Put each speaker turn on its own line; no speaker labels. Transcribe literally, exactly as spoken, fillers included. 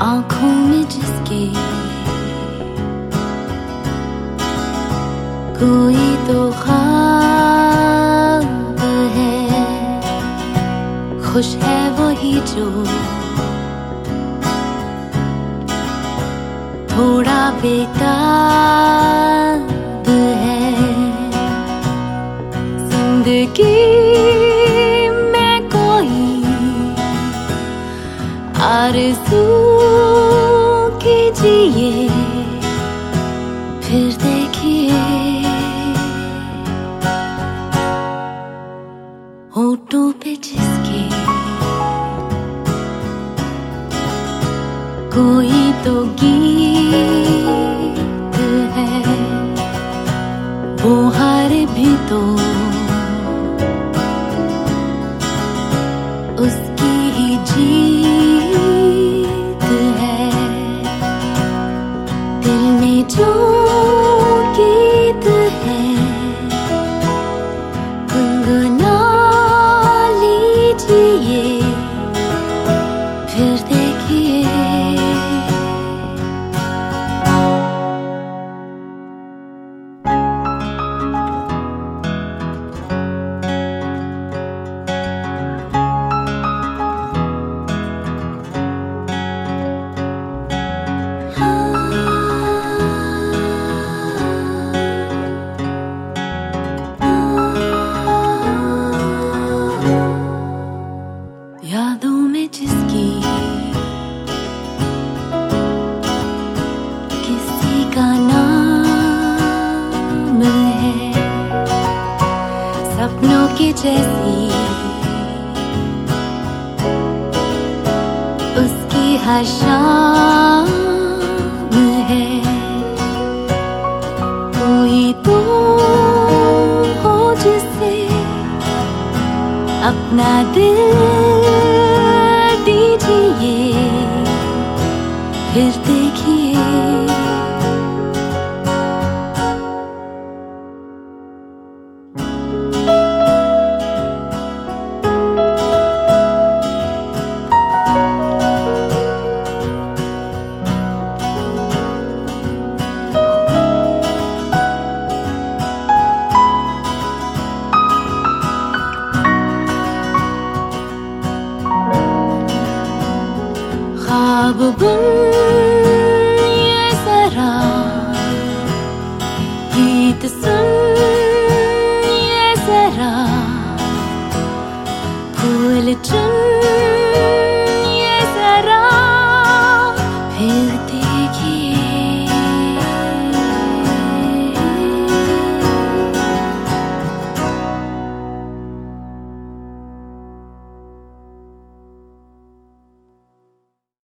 आँखों में जिसके कोई तो ख्वाब है, खुश है वही जो थोड़ा बेताब है। जिंदगी में कोई आरज़ू कीजिए, फिर देखिए होठों पे जिसके कोई तो गीत है, वो हारे भी तो उसकी ही जीत है। दिल में जो गीत है गुनगुना लीजिए, फिर देखिए यादों में जिसकी किसी का नाम है, सपनों की जैसी उसकी हर शाम है। कोई तो हो जिसे अपना दिल दीजिए, फिर देखिए ख्वाब बुन ये जरा, गीत सुन ये जरा, फूल चुन ये जरा, फिर